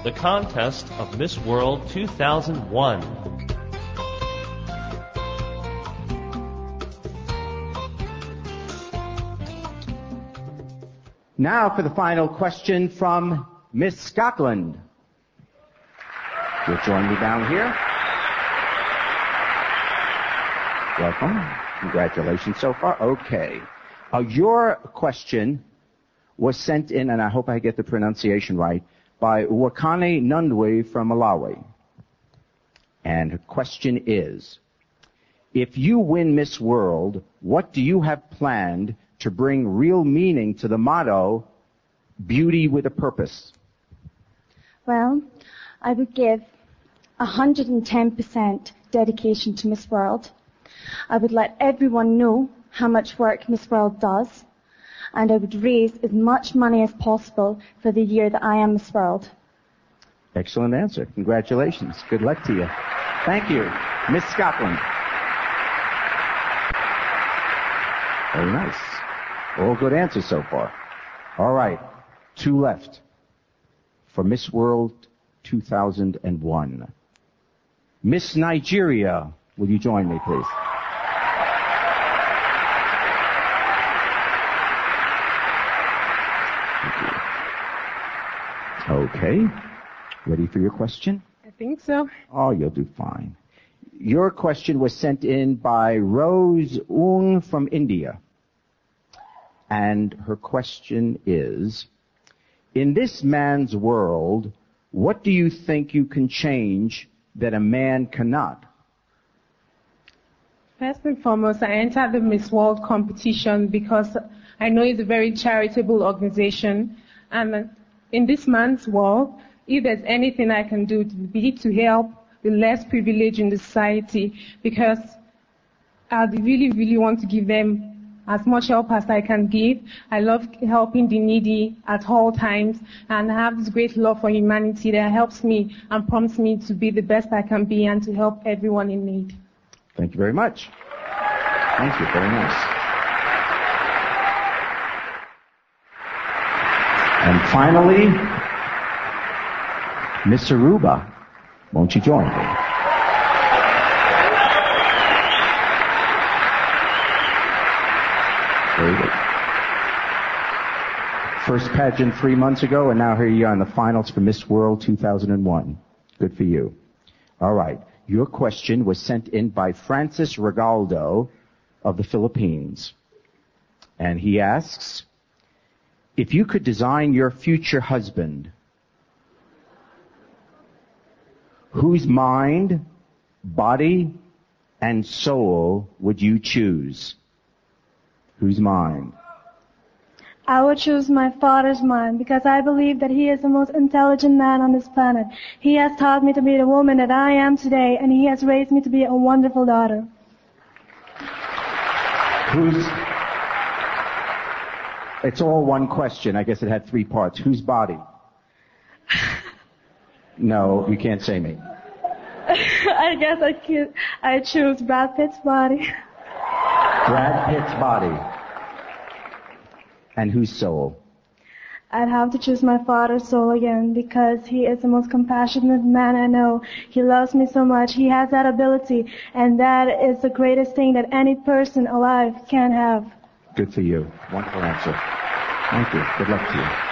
the contest of Miss World 2001. Now for the final question from Miss Scotland. You'll join me down here. Welcome. Congratulations so far. Okay. Your question was sent in, and I hope I get the pronunciation right, by Wakane Nundwe from Malawi. And her question is, if you win Miss World, what do you have planned to bring real meaning to the motto, beauty with a purpose? Well, I would give 110% dedication to Miss World. I would let everyone know how much work Miss World does, and I would raise as much money as possible for the year that I am Miss World. Excellent answer. Congratulations. Good luck to you. Thank you. Miss Scotland. Very nice. All good answers so far. All right. 2 left for Miss World 2001. Miss Nigeria, will you join me, please? Okay. Ready for your question? I think so. Oh, you'll do fine. Your question was sent in by Rose Ung from India. And her question is, in this man's world, what do you think you can change that a man cannot? First and foremost, I entered the Miss World competition because I know it's a very charitable organization. And in this man's world, if there's anything I can do, to be to help the less privileged in the society, because I really, really want to give them as much help as I can give. I love helping the needy at all times, and I have this great love for humanity that helps me and prompts me to be the best I can be and to help everyone in need. Thank you very much. Thank you. Very nice. And finally, Miss Aruba, won't you join me? Very good. First pageant 3 months ago, and now here you are in the finals for Miss World 2001. Good for you. All right. Your question was sent in by Francis Regaldo of the Philippines. And he asks, if you could design your future husband, whose mind, body, and soul would you choose? Whose mind? I would choose my father's mind because I believe that he is the most intelligent man on this planet. He has taught me to be the woman that I am today, and he has raised me to be a wonderful daughter. It's all one question. I guess it had 3 parts. Whose body? No, you can't say me. I guess I choose Brad Pitt's body. Brad Pitt's body. And whose soul? I'd have to choose my father's soul again because he is the most compassionate man I know. He loves me so much. He has that ability, and that is the greatest thing that any person alive can have. Good for you. Wonderful answer. Thank you. Good luck to you.